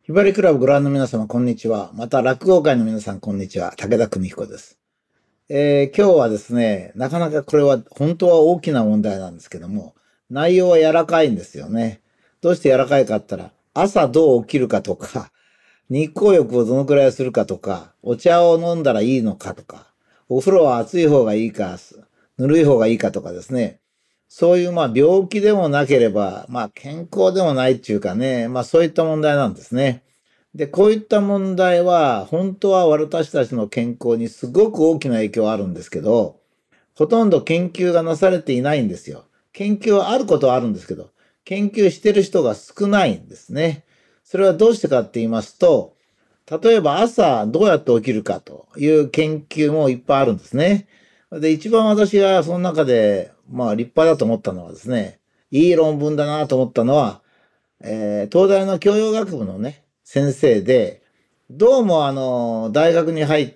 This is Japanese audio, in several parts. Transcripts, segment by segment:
ひばりクラブご覧の皆様、こんにちは。また、落語界の皆さん、こんにちは。武田久美彦です。今日はですね、なかなかこれは、本当は大きな問題なんですけども、内容は柔らかいんですよね。どうして柔らかいかって言ったら、朝どう起きるかとか、日光浴をどのくらいするかとか、お茶を飲んだらいいのかとか、お風呂は熱い方がいいか、ぬるい方がいいかとかですね、そういう病気でもなければ、健康でもないっていうかね、そういった問題なんですね。で、こういった問題は、本当は私たちの健康にすごく大きな影響あるんですけど、ほとんど研究がなされていないんですよ。研究はあることはあるんですけど、研究してる人が少ないんですね。それはどうしてかって言いますと、例えば朝どうやって起きるかという研究もいっぱいあるんですね。で、一番私がその中で、立派だと思ったのはですね、いい論文だなと思ったのは、東大の教養学部のね、先生で、どうも大学に入って、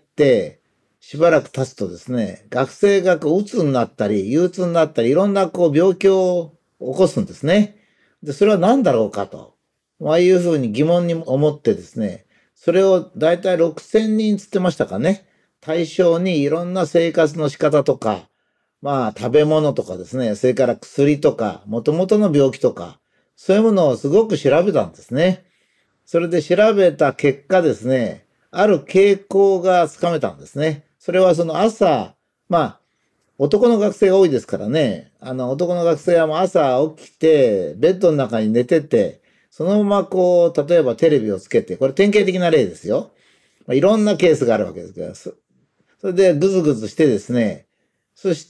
しばらく経つとですね、学生が鬱になったり、憂鬱になったり、いろんな病気を起こすんですね。で、それは何だろうかと、いうふうに疑問に思ってですね、それをだいたい6000人つってましたかね、対象にいろんな生活の仕方とか、食べ物とかですね、それから薬とか、元々の病気とか、そういうものをすごく調べたんですね。それで調べた結果ですね、ある傾向がつかめたんですね。それはその朝、男の学生が多いですからね、男の学生はもう朝起きて、ベッドの中に寝てて、そのまま例えばテレビをつけて、これ典型的な例ですよ。いろんなケースがあるわけですけど、それでぐずぐずしてですね、そして、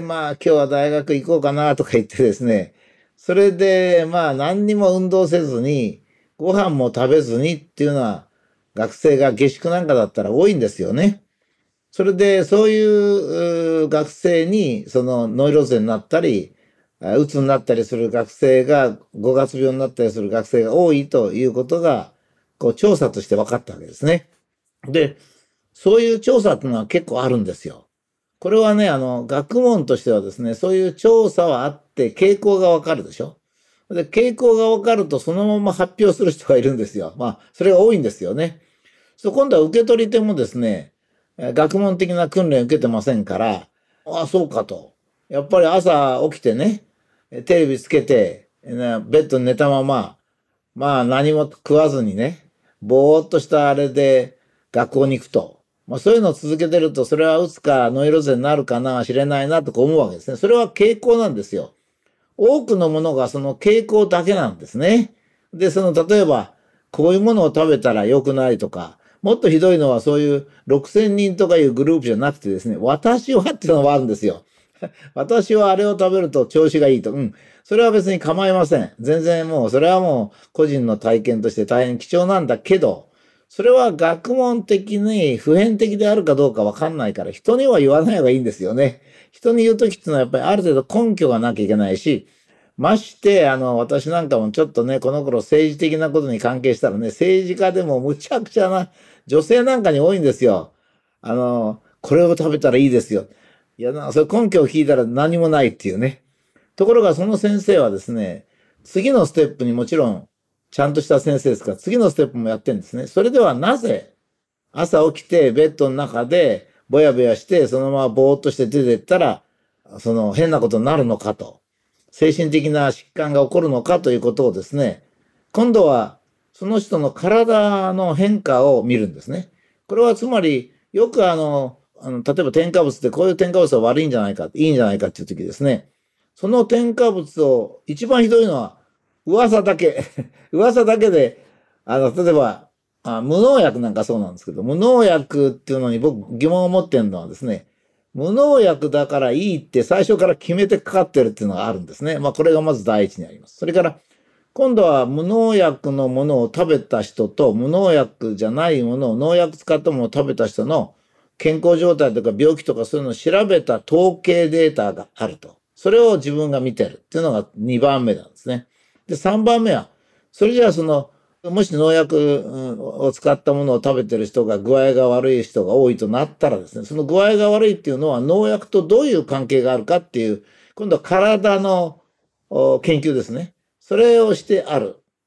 今日は大学行こうかなとか言ってですね、それで、何にも運動せずに、ご飯も食べずにっていうのは、学生が下宿なんかだったら多いんですよね。それで、そういう学生に、そのノイローゼになったり、うつになったりする学生が、五月病になったりする学生が多いということが、調査として分かったわけですね。で、そういう調査っていうのは結構あるんですよ。これはね、学問としてはですね、そういう調査はあって、傾向がわかるでしょ。で、傾向がわかると、そのまま発表する人がいるんですよ。それが多いんですよね。今度は受け取り手もですね、学問的な訓練を受けてませんから、ああ、そうかと。やっぱり朝起きてね、テレビつけて、ベッドに寝たまま、何も食わずにね、ぼーっとしたあれで学校に行くと。そういうのを続けてると、それはうつかノイローゼになるかな、知れないなとか思うわけですね。それは傾向なんですよ。多くのものがその傾向だけなんですね。で、例えば、こういうものを食べたら良くないとか、もっとひどいのはそういう6000人とかいうグループじゃなくてですね、私はっていうのがあるんですよ。私はあれを食べると調子がいいと。それは別に構いません。全然もう、それはもう個人の体験として大変貴重なんだけど、それは学問的に普遍的であるかどうかわかんないから、人には言わない方がいいんですよね。人に言うときっていうのはやっぱりある程度根拠がなきゃいけないし、まして、私なんかもちょっとね、この頃政治的なことに関係したらね、政治家でもむちゃくちゃな女性なんかに多いんですよ。これを食べたらいいですよ。いや、それ根拠を聞いたら何もないっていうね。ところがその先生はですね、次のステップにもちろん、ちゃんとした先生ですから、次のステップもやってるんですね。それではなぜ、朝起きてベッドの中でぼやぼやして、そのままぼーっとして出てったら、その変なことになるのかと。精神的な疾患が起こるのかということをですね、今度はその人の体の変化を見るんですね。これはつまり、よく例えば添加物でこういう添加物は悪いんじゃないか、いいんじゃないかっていう時ですね、その添加物を一番ひどいのは噂だけ、噂だけで、例えば、無農薬なんかそうなんですけど、無農薬っていうのに僕疑問を持ってるのはですね、無農薬だからいいって最初から決めてかかってるっていうのがあるんですね。これがまず第一にあります。それから、今度は無農薬のものを食べた人と無農薬じゃないものを農薬使ったものを食べた人の健康状態とか病気とかそういうのを調べた統計データがあると。それを自分が見てるっていうのが2番目なんですね。で、3番目は、それじゃあもし農薬を使ったものを食べてる人が具合が悪い人が多いとなったらですね、その具合が悪いっていうのは農薬とどういう関係があるかっていう、今度は体の研究ですね。それをしてある。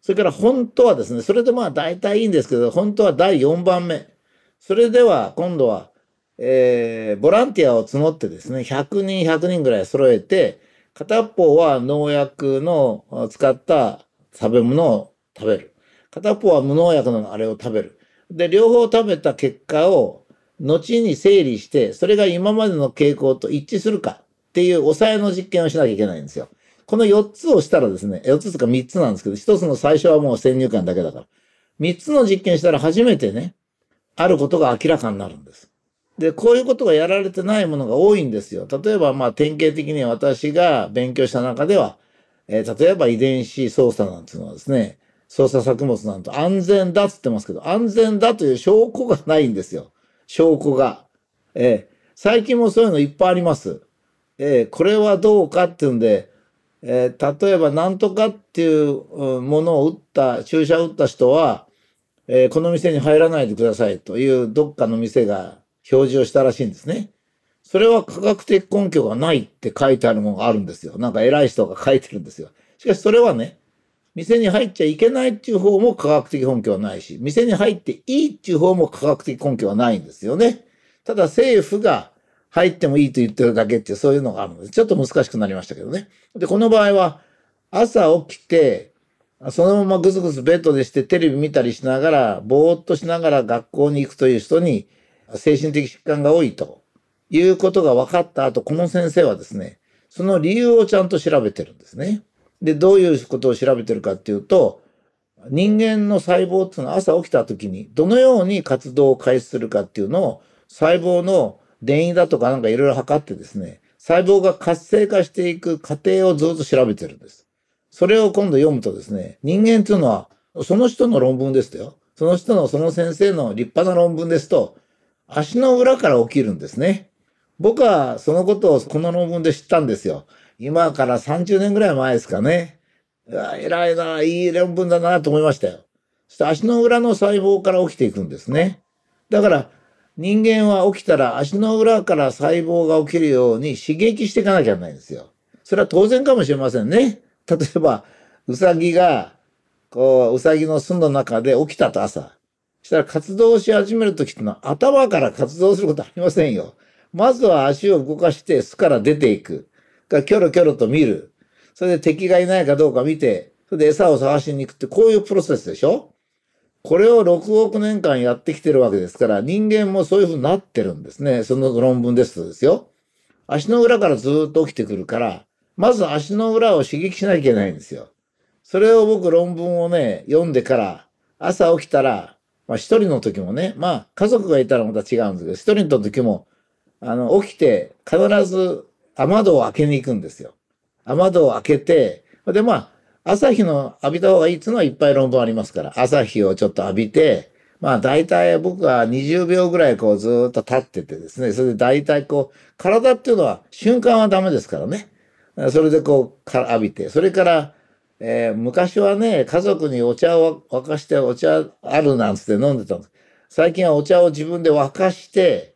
それから本当はですね、それでまあ大体いいんですけど、本当は第4番目。それでは今度は、ボランティアを募ってですね、100人100人ぐらい揃えて、片方は農薬の使った食べ物を食べる。片方は無農薬のあれを食べる。で、両方食べた結果を後に整理して、それが今までの傾向と一致するかっていう抑えの実験をしなきゃいけないんですよ。この4つをしたらですね、4つとか3つなんですけど、1つの最初はもう先入観だけだから。3つの実験したら初めてね、あることが明らかになるんです。で、こういうことがやられてないものが多いんですよ。例えば、まあ、典型的に私が勉強した中では、例えば遺伝子操作なんていうのはですね、操作作物なんと安全だっつってますけど、安全だという証拠がないんですよ。証拠が。最近もそういうのいっぱいあります。これはどうかっていうんで、例えば何とかっていうものを注射を打った人は、この店に入らないでくださいというどっかの店が表示をしたらしいんですね。それは科学的根拠がないって書いてあるものがあるんですよ。なんか偉い人が書いてるんですよ。しかしそれはね、店に入っちゃいけないっていう方も科学的根拠はないし、店に入っていいっていう方も科学的根拠はないんですよね。ただ政府が入ってもいいと言ってるだけっていうそういうのがあるので、ちょっと難しくなりましたけどね。で、この場合は朝起きて、そのままぐずぐずベッドでしてテレビ見たりしながら、ぼーっとしながら学校に行くという人に精神的疾患が多いということが分かった後、この先生はですね、その理由をちゃんと調べてるんですね。で、どういうことを調べてるかっていうと、人間の細胞っていうのは朝起きた時にどのように活動を開始するかっていうのを細胞の電位だとかなんかいろいろ測ってですね、細胞が活性化していく過程をずっと調べてるんです。それを今度読むとですね、人間っていうのはその人の論文ですよ。その人のその先生の立派な論文ですと、足の裏から起きるんですね。僕はそのことをこの論文で知ったんですよ。今から30年ぐらい前ですかね。偉いな、いい論文だなと思いましたよ。そして足の裏の細胞から起きていくんですね。だから人間は起きたら足の裏から細胞が起きるように刺激していかなきゃいけないんですよ。それは当然かもしれませんね。例えば、ウサギが、ウサギの巣の中で起きたと朝。そしたら活動し始めるときってのは頭から活動することありませんよ。まずは足を動かして巣から出ていく。キョロキョロと見る。それで敵がいないかどうか見て、それで餌を探しに行くってこういうプロセスでしょ。これを6億年間やってきてるわけですから、人間もそういうふうになってるんですね。その論文ですとですよ。足の裏からずっと起きてくるから、まず足の裏を刺激しなきゃいけないんですよ。それを僕論文をね、読んでから、朝起きたら、まあ一人の時もね、まあ家族がいたらまた違うんですけど、一人の時も、起きて必ず雨戸を開けに行くんですよ。雨戸を開けて、でまあ、朝日の浴びた方がいいっていうのはいっぱい論文ありますから、朝日をちょっと浴びて、まあ大体僕は20秒ぐらいこうずーっと立っててですね、それで大体こう、体っていうのは瞬間はダメですからね。それでこう、浴びて、それから、昔はね、家族にお茶を沸かしてお茶あるなんつって飲んでたんです。最近はお茶を自分で沸かして、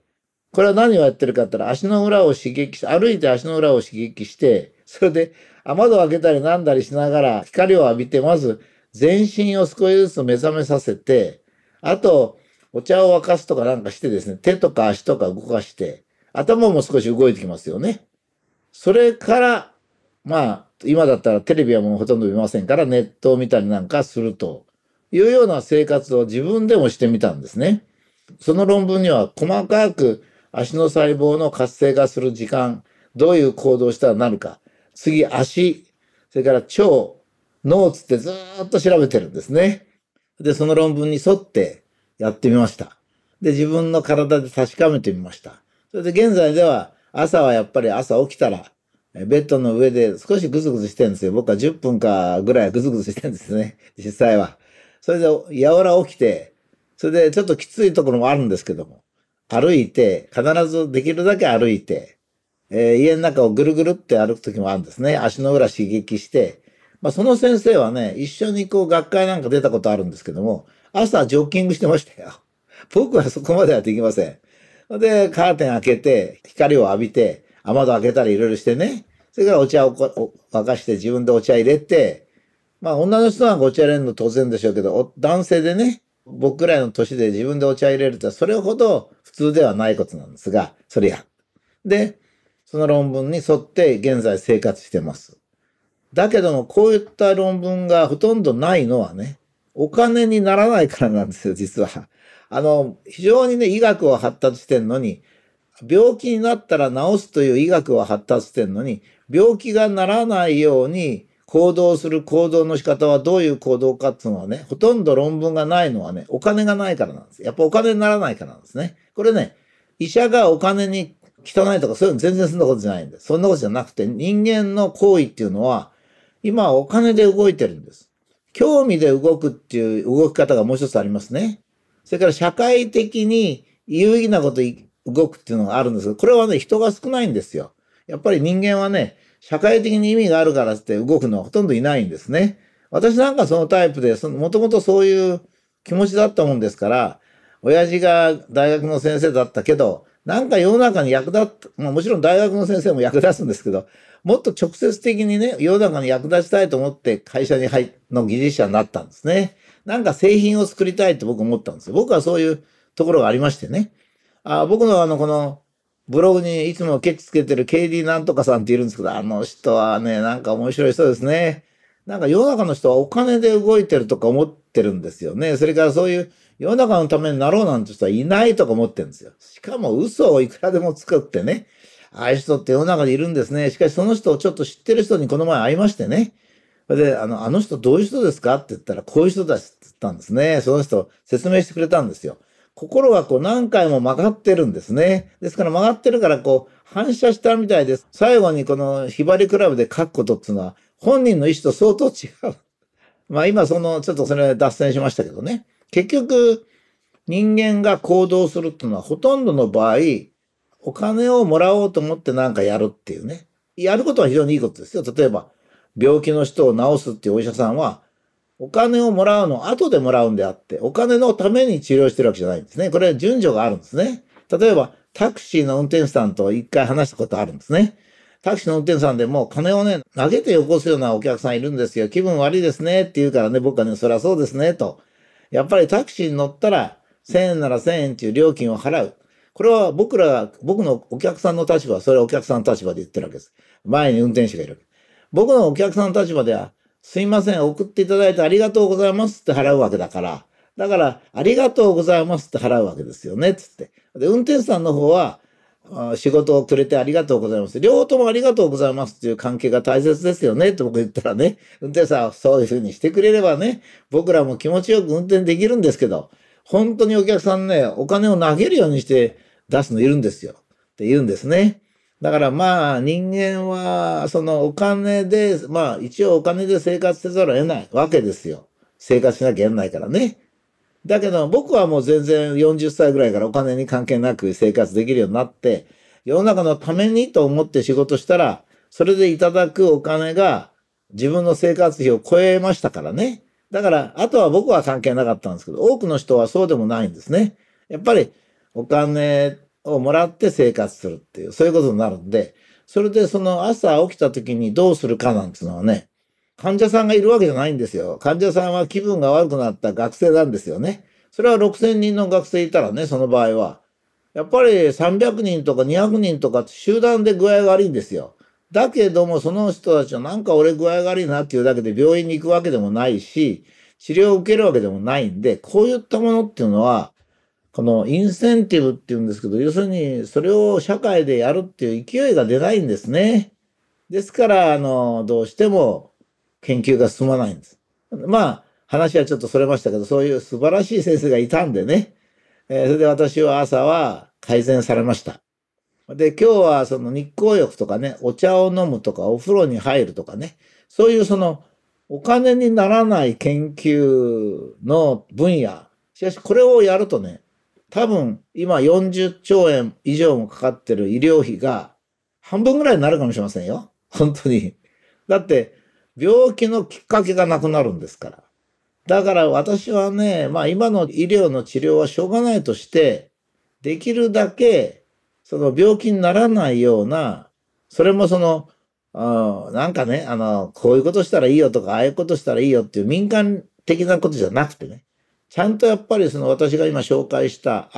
これは何をやってるかって言ったら足の裏を刺激して、歩いて足の裏を刺激して、それで雨戸を開けたりなんだりしながら光を浴びて、まず全身を少しずつ目覚めさせて、あとお茶を沸かすとかなんかしてですね、手とか足とか動かして、頭も少し動いてきますよね。それから、まあ、今だったらテレビはもうほとんど見ませんから、ネットを見たりなんかするというような生活を自分でもしてみたんですね。その論文には細かく足の細胞の活性化する時間、どういう行動をしたらなるか、次足、それから腸、脳つってずーっと調べてるんですね。で、その論文に沿ってやってみました。で、自分の体で確かめてみました。それで現在では朝はやっぱり朝起きたらベッドの上で少しグズグズしてるんですよ。僕は10分かぐらいグズグズしてるんですね。実際は。それで柔ら起きて、それでちょっときついところもあるんですけども、歩いて、必ずできるだけ歩いて、家の中をぐるぐるって歩く時もあるんですね。足の裏刺激して。まあ、その先生はね、一緒にこう学会なんか出たことあるんですけども、朝ジョッキングしてましたよ。僕はそこまではできません。で、カーテン開けて、光を浴びて、雨戸開けたりいろいろしてね。それからお茶を沸かして自分でお茶入れて、 まあ女の人なんかお茶入れるの当然でしょうけど、男性でね、僕くらいの年で自分でお茶入れるとそれほど普通ではないことなんですが、それや。で、その論文に沿って現在生活してます。だけども、こういった論文がほとんどないのはね、お金にならないからなんですよ、実は。非常にね、医学は発達してんのに、病気になったら治すという医学は発達してんのに、病気がならないように行動する行動の仕方はどういう行動かっていうのはね、ほとんど論文がないのはね、お金がないからなんです。やっぱお金にならないからなんですね。これね、医者がお金に汚いとかそういうの全然そんなことじゃないんです。そんなことじゃなくて、人間の行為っていうのは、今はお金で動いてるんです。興味で動くっていう動き方がもう一つありますね。それから社会的に有意義なこと動くっていうのがあるんですけど、これはね、人が少ないんですよ。やっぱり人間はね、社会的に意味があるからって動くのはほとんどいないんですね。私なんかそのタイプで、もともとそういう気持ちだったもんですから、親父が大学の先生だったけど、なんか世の中に役立っ、まあもちろん大学の先生も役立つんですけど、もっと直接的にね、世の中に役立ちたいと思って会社にの技術者になったんですね。なんか製品を作りたいって僕思ったんですよ。僕はそういうところがありましてね。僕のこの、ブログにいつもケチつけてる KD なんとかさんっているんですけど、あの人はね、なんか面白い人ですね。なんか世の中の人はお金で動いてるとか思ってるんですよね。それからそういう世の中のためになろうなんて人はいないとか思ってるんですよ。しかも嘘をいくらでも作ってね。ああいう人って世の中にいるんですね。しかしその人をちょっと知ってる人にこの前会いましてね。それで、あの人どういう人ですかって言ったら、こういう人だって言ったんですね。その人説明してくれたんですよ。心がこう何回も曲がってるんですね。ですから曲がってるからこう反射したみたいです。最後にこのひばりクラブで書くことっていうのは本人の意思と相当違う。まあ今ちょっとそれ脱線しましたけどね。結局人間が行動するっていうのはほとんどの場合、お金をもらおうと思ってなんかやるっていうね。やることは非常にいいことですよ。例えば病気の人を治すっていうお医者さんはお金をもらうのを後でもらうんであって、お金のために治療してるわけじゃないんですね。これは順序があるんですね。例えば、タクシーの運転手さんと一回話したことあるんですね。タクシーの運転手さんでも金をね、投げてよこすようなお客さんいるんですよ。気分悪いですねって言うからね、僕はね、そりゃそうですね、と。やっぱりタクシーに乗ったら、1000円なら1000円っていう料金を払う。これは僕のお客さんの立場は、それはお客さんの立場で言ってるわけです。前に運転手がいる。僕のお客さんの立場では、すいません、送っていただいてありがとうございますって払うわけだから、だから、ありがとうございますって払うわけですよね、つって。で、運転手さんの方は、仕事をくれてありがとうございます。両方ともありがとうございますっていう関係が大切ですよね、と僕言ったらね、運転手さんはそういうふうにしてくれればね、僕らも気持ちよく運転できるんですけど、本当にお客さんね、お金を投げるようにして出すのいるんですよ。って言うんですね。だからまあ人間はそのお金で、まあ一応お金で生活せざるを得ないわけですよ。生活しなきゃいけないからね。だけど僕はもう全然40歳ぐらいからお金に関係なく生活できるようになって、世の中のためにと思って仕事したら、それでいただくお金が自分の生活費を超えましたからね。だから、あとは僕は関係なかったんですけど、多くの人はそうでもないんですね。やっぱりお金をもらって生活するっていう、そういうことになるんで、それでその朝起きた時にどうするかなんていうのはね、患者さんがいるわけじゃないんですよ。患者さんは気分が悪くなった学生なんですよね。それは6000人の学生いたらね、その場合は。やっぱり300人とか200人とか集団で具合が悪いんですよ。だけどもその人たちはなんか俺具合が悪いなっていうだけで病院に行くわけでもないし、治療を受けるわけでもないんで、こういったものっていうのは、このインセンティブっていうんですけど、要するにそれを社会でやるっていう勢いが出ないんですね。ですから、どうしても研究が進まないんです。まあ、話はちょっとそれましたけど、そういう素晴らしい先生がいたんでね。それで私は朝は改善されました。で、今日はその日光浴とかね、お茶を飲むとか、お風呂に入るとかね、そういうそのお金にならない研究の分野。しかしこれをやるとね、多分今40兆円以上もかかってる医療費が半分ぐらいになるかもしれませんよ。本当に。だって病気のきっかけがなくなるんですから。だから私はね、まあ今の医療の治療はしょうがないとして、できるだけその病気にならないような、それもそのなんかね、こういうことしたらいいよとか、ああいうことしたらいいよっていう民間的なことじゃなくてね、ちゃんとやっぱりその私が今紹介した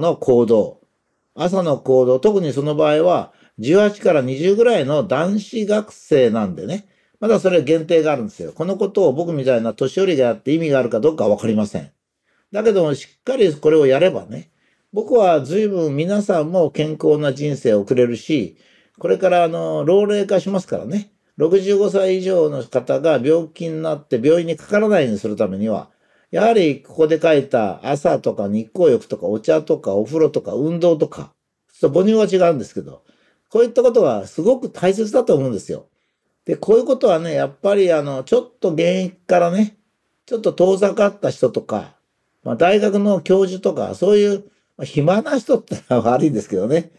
朝の行動、特にその場合は18から20ぐらいの男子学生なんでね、まだそれ限定があるんですよ。このことを僕みたいな年寄りがやって意味があるかどうかはわかりません。だけどもしっかりこれをやればね、僕は随分皆さんも健康な人生を送れるし、これから老齢化しますからね、65歳以上の方が病気になって病院にかからないようにするためには、やはりここで書いた朝とか日光浴とかお茶とかお風呂とか運動とか、ちょっと母乳は違うんですけど、こういったことがすごく大切だと思うんですよ。で、こういうことはね、やっぱりちょっと現役からね、ちょっと遠ざかった人とか、大学の教授とか、そういう、暇な人ってのは悪いんですけどね。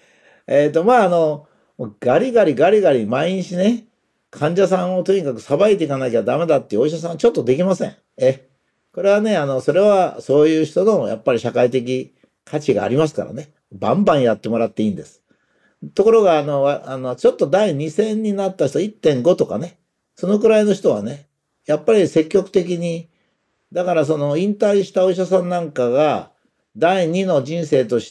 ガリガリガリガリ毎日ね、患者さんをとにかくさばいていかなきゃダメだっていうお医者さんはちょっとできません。これはね、それはそういう人のやっぱり社会的価値がありますからね。バンバンやってもらっていいんです。ところが、ちょっと第2戦になった人1.5とかね、そのくらいの人はね、やっぱり積極的に、だからその引退したお医者さんなんかが、第2の人生として、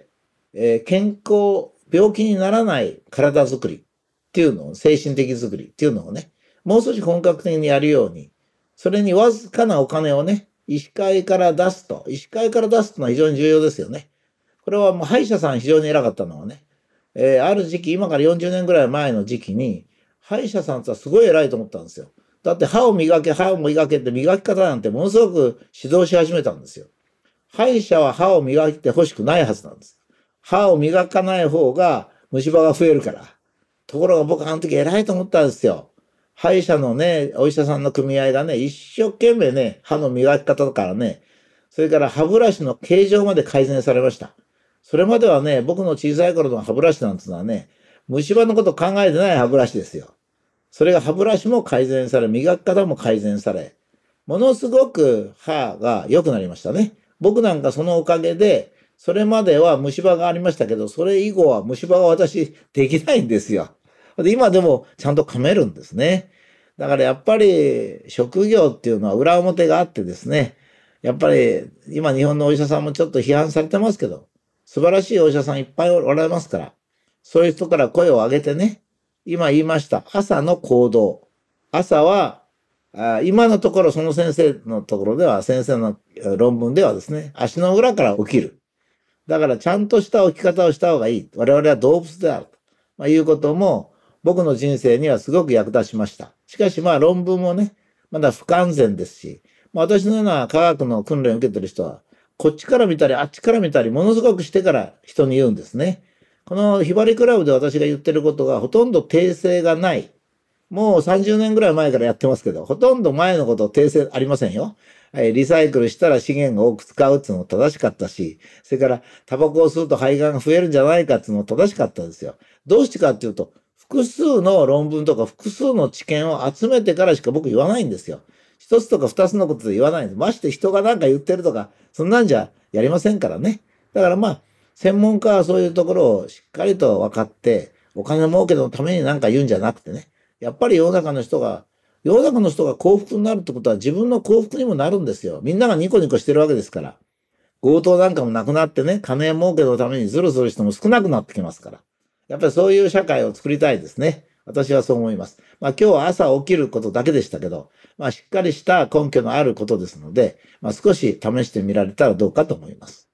健康、病気にならない体づくりっていうのを、精神的づくりっていうのをね、もう少し本格的にやるように、それにわずかなお金をね、医師会から出すと。医師会から出すのは非常に重要ですよね。これはもう歯医者さん非常に偉かったのはね、ある時期、今から40年ぐらい前の時期に、歯医者さんってすごい偉いと思ったんですよ。だって歯を磨け、歯を磨けって磨き方なんてものすごく指導し始めたんですよ。歯医者は歯を磨いて欲しくないはずなんです。歯を磨かない方が虫歯が増えるから。ところが僕あの時偉いと思ったんですよ。歯医者のね、お医者さんの組合がね、一生懸命ね、歯の磨き方からね、それから歯ブラシの形状まで改善されました。それまではね、僕の小さい頃の歯ブラシなんてのはね、虫歯のこと考えてない歯ブラシですよ。それが歯ブラシも改善され、磨き方も改善され、ものすごく歯が良くなりましたね。僕なんかそのおかげで、それまでは虫歯がありましたけど、それ以後は虫歯が私できないんですよ。で今でもちゃんと噛めるんですね。だからやっぱり職業っていうのは裏表があってですね、やっぱり今日本のお医者さんもちょっと批判されてますけど、素晴らしいお医者さんいっぱいおられますから、そういう人から声を上げてね、今言いました朝の行動。朝は今のところその先生のところでは、先生の論文ではですね、足の裏から起きる。だからちゃんとした起き方をした方がいい。我々は動物であると、いうことも僕の人生にはすごく役立ちました。しかし論文もね、まだ不完全ですし、私のような科学の訓練を受けてる人は、こっちから見たりあっちから見たりものすごくしてから人に言うんですね。このひばりクラブで私が言ってることがほとんど訂正がない。もう30年ぐらい前からやってますけど、ほとんど前のこと訂正ありませんよ。リサイクルしたら資源が多く使うっていうのも正しかったし、それからタバコを吸うと肺がんが増えるんじゃないかっていうのも正しかったですよ。どうしてかっていうと、複数の論文とか複数の知見を集めてからしか僕言わないんですよ。一つとか二つのことで言わないんです。まして人が何か言ってるとか、そんなんじゃやりませんからね。だから専門家はそういうところをしっかりと分かって、お金儲けのために何か言うんじゃなくてね。やっぱり世の中の人が幸福になるってことは自分の幸福にもなるんですよ。みんながニコニコしてるわけですから。強盗なんかもなくなってね、金儲けのためにズルする人も少なくなってきますから。やっぱりそういう社会を作りたいですね。私はそう思います。今日は朝起きることだけでしたけど、しっかりした根拠のあることですので、少し試してみられたらどうかと思います。